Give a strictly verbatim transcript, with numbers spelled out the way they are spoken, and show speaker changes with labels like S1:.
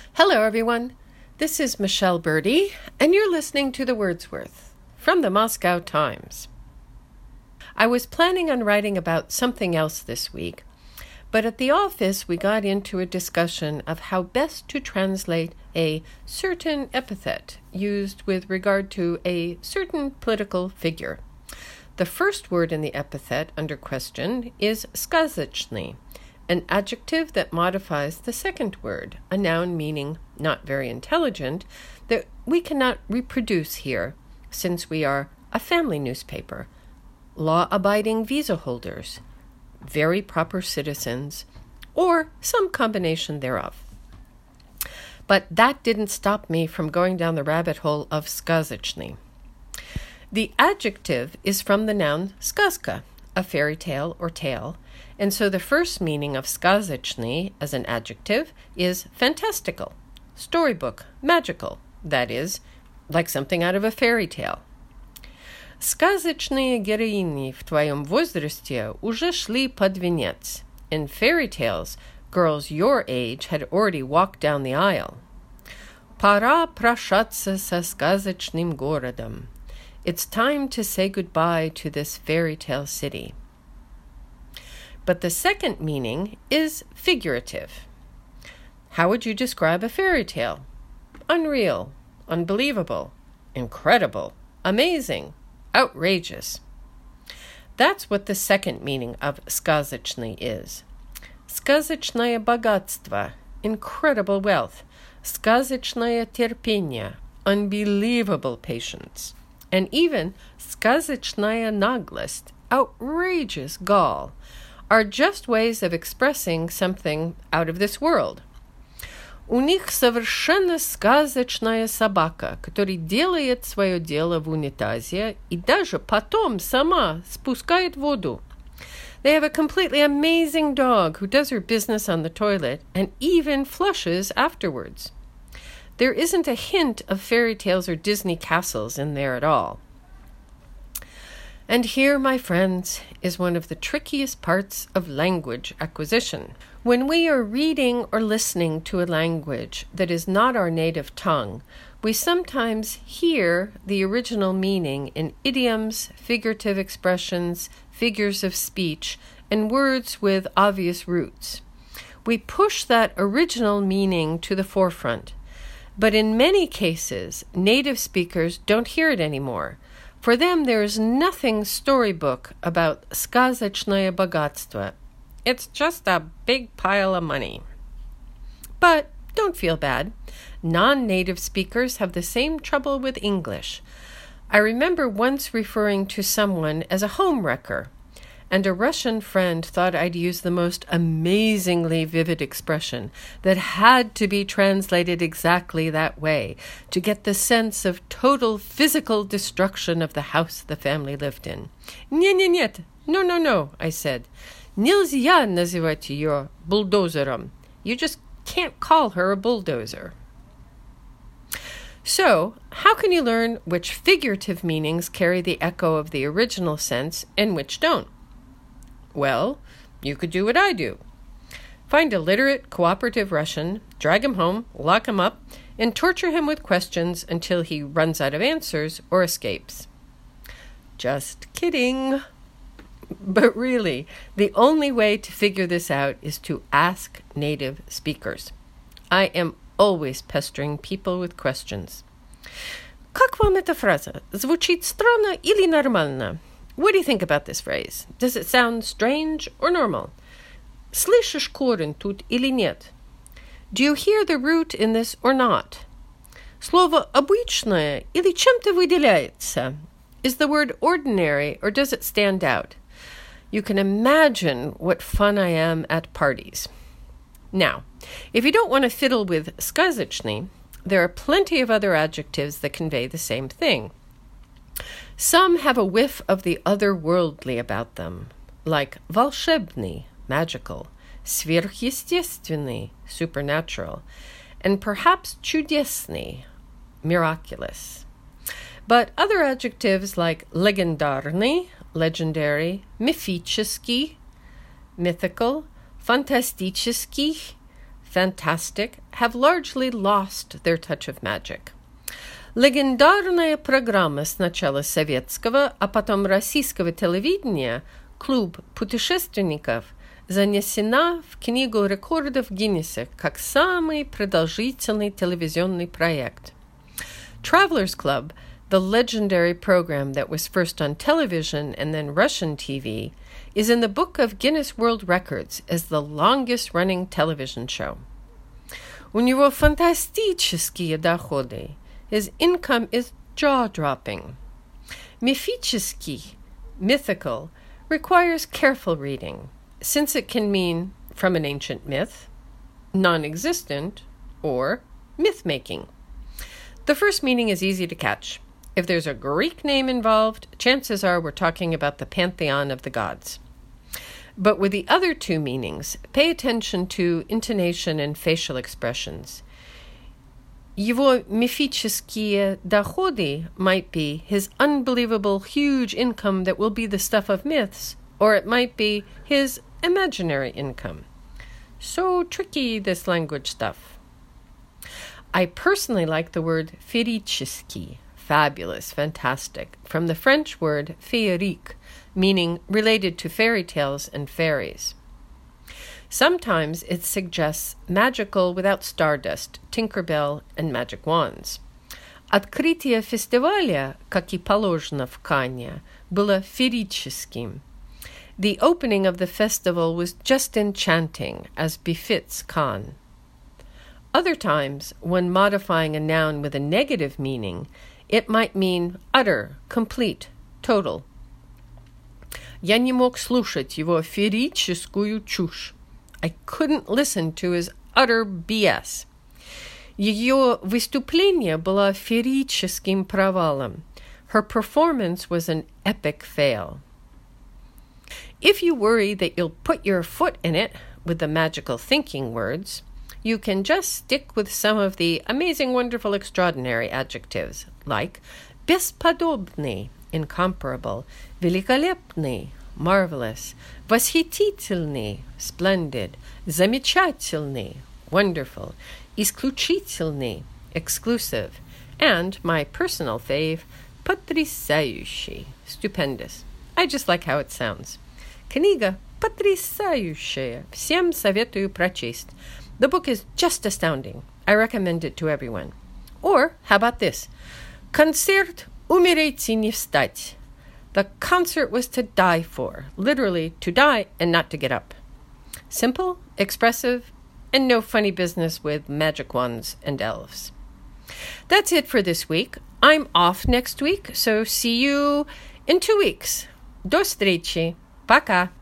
S1: Hello, everyone. This is Michelle Birdie, and you're listening to The Wordsworth from the Moscow Times. I was planning on writing about something else this week, but at the office we got into a discussion of how best to translate a certain epithet used with regard to a certain political figure. The first word in the epithet under question is сказочный, an adjective that modifies the second word, a noun meaning not very intelligent, that we cannot reproduce here, since we are a family newspaper, law-abiding visa holders, very proper citizens, or some combination thereof. But that didn't stop me from going down the rabbit hole of сказочный. The adjective is from the noun сказка, a fairy tale or tale, and so the first meaning of сказочный as an adjective is fantastical, storybook, magical, that is, like something out of a fairy tale. Сказочные героини в твоем возрасте уже шли под венец. In fairy tales, girls your age had already walked down the aisle. Пора прощаться со сказочным городом. It's time to say goodbye to this fairy tale city. But the second meaning is figurative. How would you describe a fairy tale? Unreal, unbelievable, incredible, amazing, outrageous. That's what the second meaning of сказочный is. Сказочное богатство, incredible wealth. Сказочное терпение, unbelievable patience. And even сказочная наглость, outrageous gall, are just ways of expressing something out of this world. У них совершенно сказочная собака, которая делает свое дело в унитазе и даже потом сама спускает воду. They have a completely amazing dog who does her business on the toilet and even flushes afterwards. There isn't a hint of fairy tales or Disney castles in there at all. And here, my friends, is one of the trickiest parts of language acquisition. When we are reading or listening to a language that is not our native tongue, we sometimes hear the original meaning in idioms, figurative expressions, figures of speech, and words with obvious roots. We push that original meaning to the forefront. But in many cases, native speakers don't hear it anymore. For them, there is nothing storybook about сказочное богатство. It's just a big pile of money. But don't feel bad. Non-native speakers have the same trouble with English. I remember once referring to someone as a homewrecker, and a Russian friend thought I'd use the most amazingly vivid expression that had to be translated exactly that way to get the sense of total physical destruction of the house the family lived in. «Нет-нет-нет, no, no, no», I said. «Нельзя называть ее бульдозером. You just can't call her a bulldozer». So, how can you learn which figurative meanings carry the echo of the original sense and which don't? Well, you could do what I do. Find a literate, cooperative Russian, drag him home, lock him up, and torture him with questions until he runs out of answers or escapes. Just kidding. But really, the only way to figure this out is to ask native speakers. I am always pestering people with questions. Как вам эта фраза? Звучит странно или нормально? What do you think about this phrase? Does it sound strange or normal? Слышишь корень тут или нет? Do you hear the root in this or not? Слово обычное или чем-то выделяется? Is the word ordinary or does it stand out? You can imagine what fun I am at parties. Now, if you don't want to fiddle with сказочный, there are plenty of other adjectives that convey the same thing. Some have a whiff of the otherworldly about them, like волшебный, magical, сверхъестественный, supernatural, and perhaps чудесный, miraculous. But other adjectives like легендарный, legendary, мифический, mythical, фантастический, fantastic, have largely lost their touch of magic. Легендарная программа сначала советского, а потом российского телевидения «Клуб путешественников» занесена в Книгу рекордов Гиннесса как самый продолжительный телевизионный проект. Travelers Club, the legendary program that was first on television and then Russian T V, is in the Book of Guinness World Records as the longest-running television show. У него фантастические доходы. His income is jaw-dropping. Мифический, mythical, requires careful reading, since it can mean from an ancient myth, non-existent, or myth-making. The first meaning is easy to catch. If there's a Greek name involved, chances are we're talking about the pantheon of the gods. But with the other two meanings, pay attention to intonation and facial expressions. Его мифические доходы might be his unbelievable huge income that will be the stuff of myths, or it might be his imaginary income. So tricky, this language stuff. I personally like the word féerique, fabulous, fantastic, from the French word féerique, meaning related to fairy tales and fairies. Sometimes it suggests magical without stardust, Tinkerbell, and magic wands. Открытие фестиваля, как и положено в Канне, было féeriqueским. The opening of the festival was just enchanting, as befits Cannes. Other times, when modifying a noun with a negative meaning, it might mean utter, complete, total. Я не мог слушать его féeriqueскую чушь. I couldn't listen to his utter B S. Ее выступление было féeriqueским провалом. Her performance was an epic fail. If you worry that you'll put your foot in it with the magical thinking words, you can just stick with some of the amazing, wonderful, extraordinary adjectives, like бесподобный, incomparable, великолепный, marvelous, восхитительный, splendid, замечательный, wonderful, исключительный, exclusive, and my personal fave, потрясающий, stupendous. I just like how it sounds. Книга потрясающая. Всем советую прочесть. The book is just astounding. I recommend it to everyone. Or, how about this? Концерт умереть и не встать. The concert was to die for, literally to die and not to get up. Simple, expressive, and no funny business with magic wands and elves. That's it for this week. I'm off next week, so see you in two weeks. До встречи. Пока.